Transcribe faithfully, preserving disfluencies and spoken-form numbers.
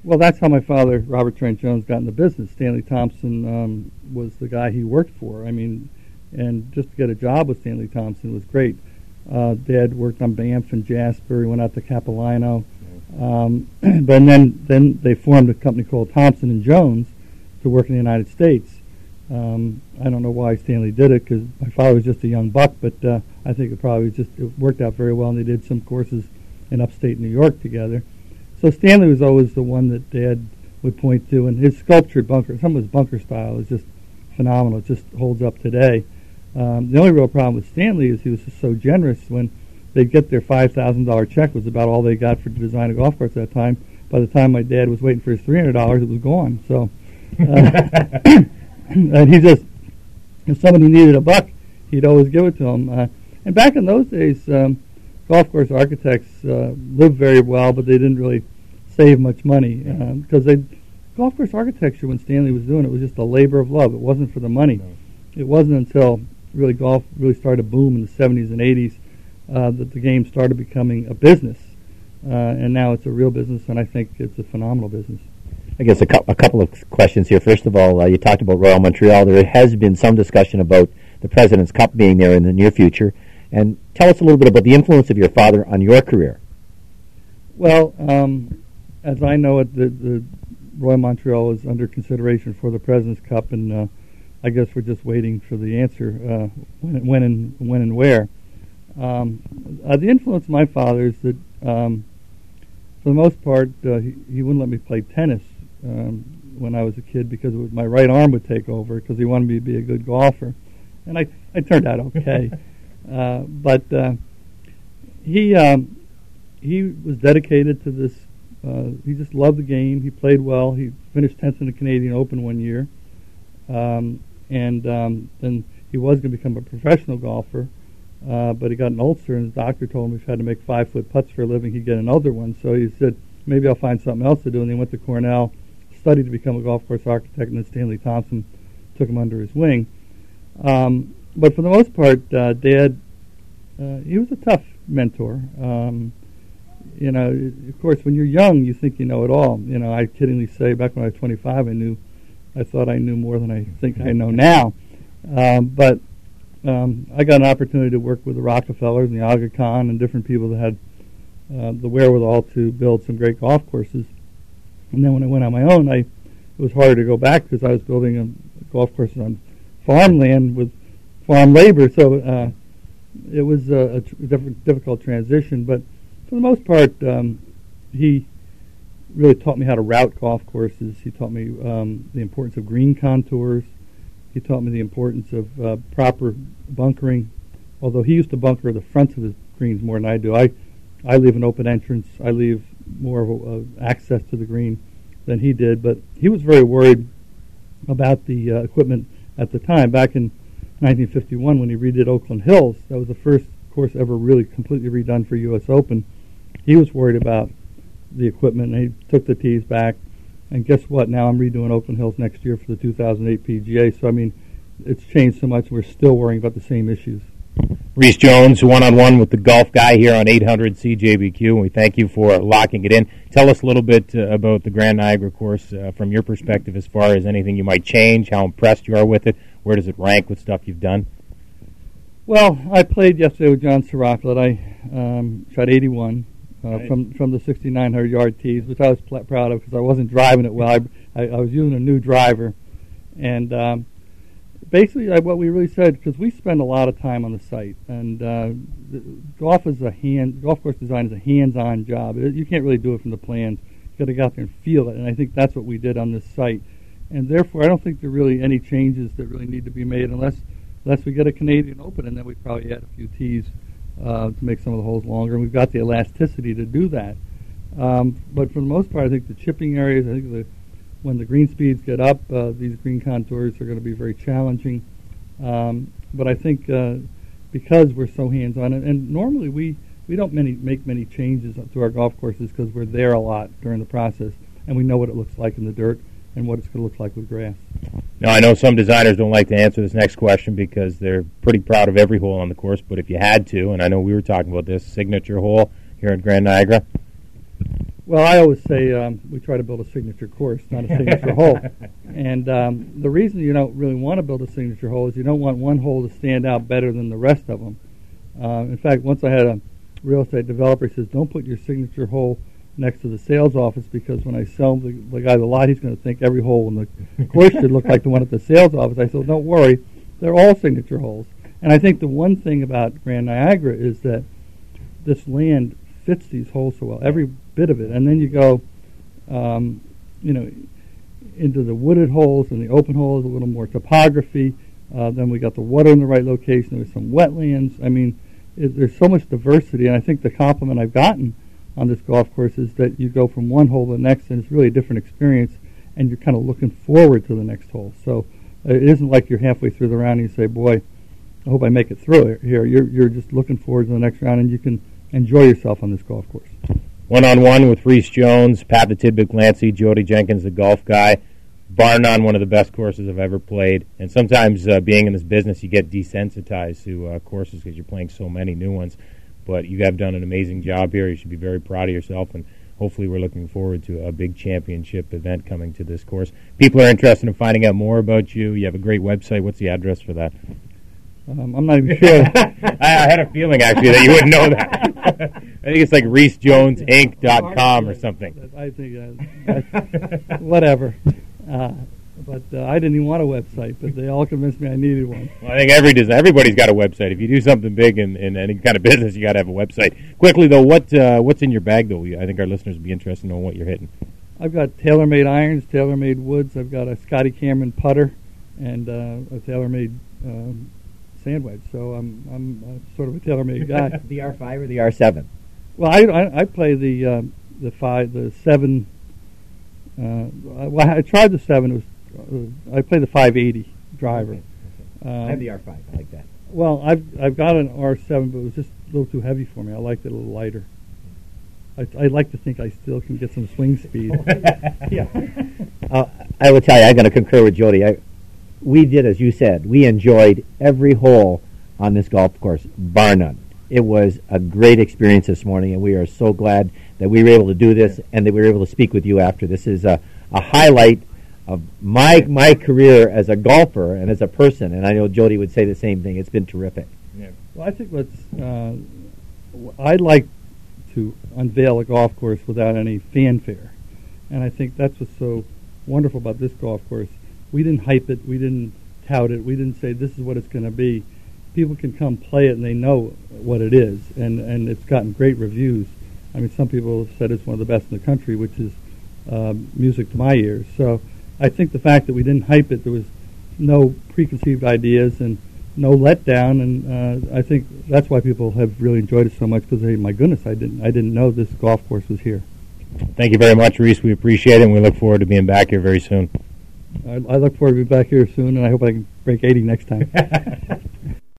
Well, that's how my father, Robert Trent Jones, got in the business. Stanley Thompson um, was the guy he worked for. I mean, and just to get a job with Stanley Thompson was great. Uh, Dad worked on Banff and Jasper. He went out to Capilano. Um, but then, then they formed a company called Thompson and Jones to work in the United States. Um, I don't know why Stanley did it, because my father was just a young buck, but uh, I think it probably just it worked out very well, and they did some courses in upstate New York together. So Stanley was always the one that Dad would point to, and his sculptured bunker, some of his bunker style is just phenomenal. It just holds up today. Um, the only real problem with Stanley is he was just so generous. When they'd get their five thousand dollars check, was about all they got for to design a golf course at that time. By the time my dad was waiting for his three hundred dollars, it was gone. So, uh, and he just, if somebody needed a buck, he'd always give it to them. Uh, and back in those days, um, golf course architects uh, lived very well, but they didn't really save much money um, because they golf course architecture, when Stanley was doing it, was just a labor of love. It wasn't for the money. No. It wasn't until really golf really started to boom in the seventies and eighties uh, that the game started becoming a business, uh, and now it's a real business, and I think it's a phenomenal business. I guess a, cu- a couple of questions here. First of all, uh, you talked about Royal Montreal. There has been some discussion about the President's Cup being there in the near future. And tell us a little bit about the influence of your father on your career. Well, um, as I know it, the, the Royal Montreal is under consideration for the President's Cup, and uh, I guess we're just waiting for the answer uh, when, when and when and where. Um, uh, the influence of my father is that, um, for the most part, uh, he, he wouldn't let me play tennis um, when I was a kid because it was, my right arm would take over because he wanted me to be a good golfer, and I I turned out okay. Uh, but uh, he um, he was dedicated to this. Uh, he just loved the game. He played well. He finished tenth in the Canadian Open one year, um, and um, then he was going to become a professional golfer. Uh, but he got an ulcer, and his doctor told him if he had to make five foot putts for a living, he'd get another one. So he said, maybe I'll find something else to do. And he went to Cornell, studied to become a golf course architect, and then Stanley Thompson took him under his wing. Um, But for the most part, uh, Dad, uh, he was a tough mentor. Um, you know, of course, when you're young, you think you know it all. You know, I kiddingly say back when I was twenty-five, I knew, I thought I knew more than I think I know now. Um, but um, I got an opportunity to work with the Rockefellers and the Aga Khan and different people that had uh, the wherewithal to build some great golf courses. And then when I went on my own, I it was harder to go back because I was building a golf courses on farmland with farm labor, so uh, it was a, a tr- diff- difficult transition. But for the most part, um, he really taught me how to route golf courses. He taught me um, the importance of green contours. He taught me the importance of uh, proper bunkering. Although he used to bunker the fronts of his greens more than I do. I, I leave an open entrance. I leave more of a, a access to the green than he did. But he was very worried about the uh, equipment at the time. Back in nineteen fifty-one, when he redid Oakland Hills, that was the first course ever really completely redone for U S Open. He was worried about the equipment, and he took the tees back. And guess what? Now I'm redoing Oakland Hills next year for the two thousand eight P G A. So, I mean, it's changed so much, we're still worrying about the same issues. Rhys Jones, one-on-one with the golf guy here on eight hundred C J B Q, and we thank you for locking it in. Tell us a little bit uh, about the Grand Niagara course uh, from your perspective, as far as anything you might change, how impressed you are with it, where does it rank with stuff you've done? Well, I played yesterday with John Sirocco. I um, shot eighty-one uh, right. from from the sixty-nine hundred yard tees, which I was pl- proud of because I wasn't driving it well. I, I, I was using a new driver, and um, basically I, what we really said, because we spend a lot of time on the site, and uh, the, golf is a hand golf course design is a hands-on job. It, you can't really do it from the plans. You got to go out there and feel it, and I think that's what we did on this site. And therefore, I don't think there are really any changes that really need to be made unless unless we get a Canadian Open, and then we probably add a few tees uh, to make some of the holes longer. And we've got the elasticity to do that. Um, but for the most part, I think the chipping areas, I think the, when the green speeds get up, uh, these green contours are going to be very challenging. Um, but I think uh, because we're so hands-on, and, and normally we, we don't many, make many changes to our golf courses because we're there a lot during the process, and we know what it looks like in the dirt and what it's going to look like with grass. Now, I know some designers don't like to answer this next question because they're pretty proud of every hole on the course, but if you had to, and I know we were talking about this, signature hole here at Grand Niagara? Well, I always say um, we try to build a signature course, not a signature hole. And um, the reason you don't really want to build a signature hole is you don't want one hole to stand out better than the rest of them. Uh, in fact, once I had a real estate developer, he says, don't put your signature hole next to the sales office, because when I sell the, the guy the lot, he's going to think every hole in the course should look like the one at the sales office. I said, don't worry, they're all signature holes. And I think the one thing about Grand Niagara is that this land fits these holes so well, every bit of it. And then you go, um, you know, into the wooded holes and the open holes, a little more topography. Uh, then we got the water in the right location. There's some wetlands. I mean, it, there's so much diversity. And I think the compliment I've gotten on this golf course is that you go from one hole to the next, and it's really a different experience, and you're kind of looking forward to the next hole. So uh, it isn't like you're halfway through the round and you say, boy, I hope I make it through it here. You're, you're just looking forward to the next round, and you can enjoy yourself on this golf course. One-on-one with Reese Jones, Pat the Tidbit Glancy, Jody Jenkins, the golf guy. Bar none, one of the best courses I've ever played. And sometimes uh, being in this business, you get desensitized to uh, courses because you're playing so many new ones. But you have done an amazing job here. You should be very proud of yourself, and hopefully we're looking forward to a big championship event coming to this course. People are interested in finding out more about you. You have a great website. What's the address for that? Um, I'm not even sure. I, I had a feeling, actually, that you wouldn't know that. I think it's like reese jones inc dot com or something. I think uh, that's, whatever. Uh, but uh, I didn't even want a website, but they all convinced me I needed one. Well, I think every everybody's got a website. If you do something big in, in any kind of business, you got to have a website. Quickly, though, what uh, what's in your bag, though? I think our listeners would be interested in knowing what you're hitting. I've got TaylorMade irons, TaylorMade woods. I've got a Scotty Cameron putter and uh, a TaylorMade um, sand wedge. So I'm I'm uh, sort of a TaylorMade guy. The R five or the R seven? Well, I, I, I play the um, the five, the seven. Uh, well, I tried the seven. It was uh, I play the five eighty driver. Okay. Okay. Um, I have the R five. I like that. Well, I've I've got an R seven, but it was just a little too heavy for me. I liked it a little lighter. I I like to think I still can get some swing speed. Yeah. Uh, I will tell you, I'm going to concur with Jody. I, we did, as you said, we enjoyed every hole on this golf course, bar none. It was a great experience this morning, and we are so glad that we were able to do this and that we were able to speak with you after. This is a, a highlight of my my career as a golfer and as a person, and I know Jody would say the same thing. It's been terrific. Yeah. Well, I think what's uh, I'd like to unveil a golf course without any fanfare, and I think that's what's so wonderful about this golf course. We didn't hype it, we didn't tout it, we didn't say this is what it's going to be. People can come play it and they know what it is, and, and it's gotten great reviews. I mean, some people have said it's one of the best in the country, which is uh, music to my ears. So I think the fact that we didn't hype it, there was no preconceived ideas and no letdown, and uh, I think that's why people have really enjoyed it so much, because hey, my goodness, I didn't I didn't know this golf course was here. Thank you very much, Reese. We appreciate it, and we look forward to being back here very soon. I, I look forward to being back here soon, and I hope I can break eighty next time.